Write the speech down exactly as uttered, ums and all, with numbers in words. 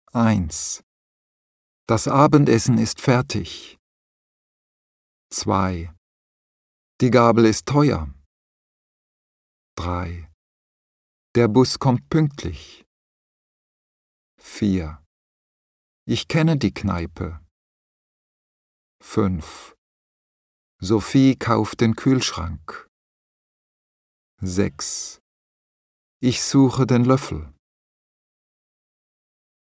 Eins. Das Abendessen ist fertig. Zwei. Die Gabel ist teuer. Drei. Der Bus kommt pünktlich. Vier. Ich kenne die Kneipe. Fünf. Sophie kauft den Kühlschrank. Sechs. Ich suche den Löffel.